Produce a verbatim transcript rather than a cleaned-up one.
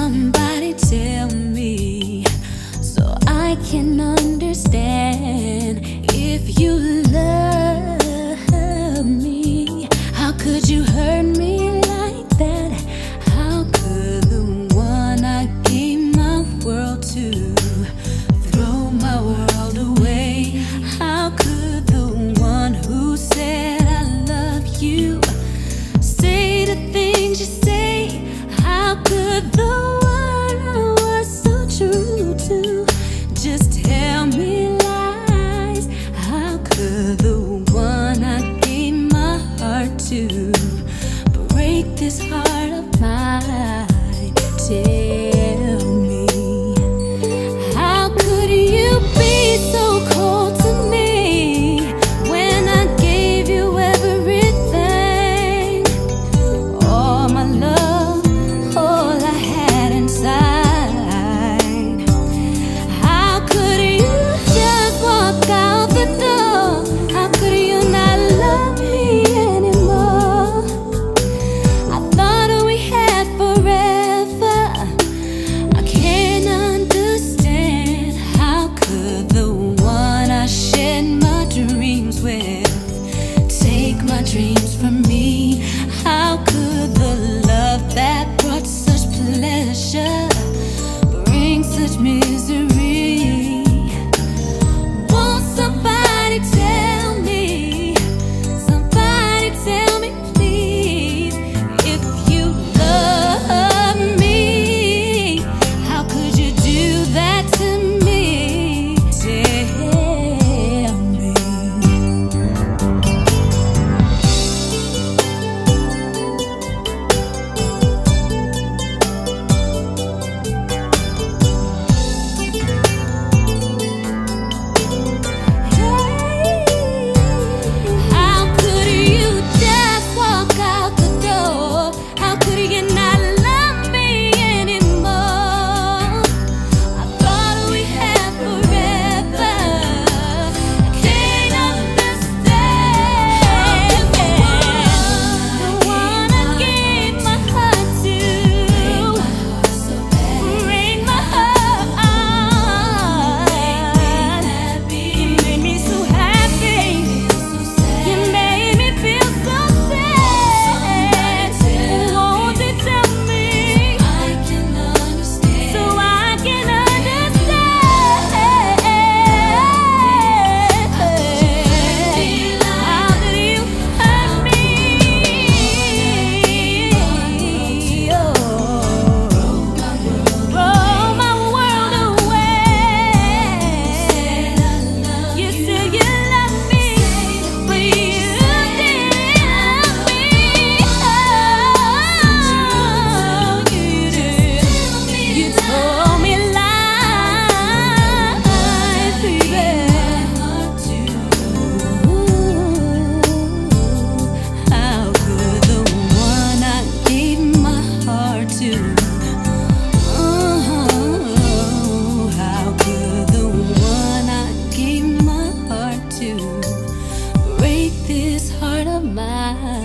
somebody tell me so I can understand. If you love me, how could you hurt me like that? How could the one I gave my world to throw my world away? How could the one who said I love you say the things you say? How could the one I was so true to just tell me lies? How could the one I gave my heart to break this heart of mine? Tell me, how could you be so cold to me when I gave you everything? All my love, all I had inside. How could you just walk out the door? How could you not love me anymore? I thought we had forever. I can't understand. How could the one I shared my dreams with take my dreams from me? How could the love that brought such pleasure bring such misery? Won't somebody tell me, somebody tell me please, if you love me, how could you do that to me? Tell me. How could you just walk out the door? How could you not love me anymore? I thought we had forever. I can't understand. The one I gave my heart to break my heart. You made me so happy. You made me feel so sad. Won't you tell me so I can understand? How did you hurt me? Oh, roll my world away. You said you love me, but you didn't love me. Oh, you did. You told me lies, baby. How could the one I gave my heart to? Oh, how could the one I gave my heart to break this heart of mine?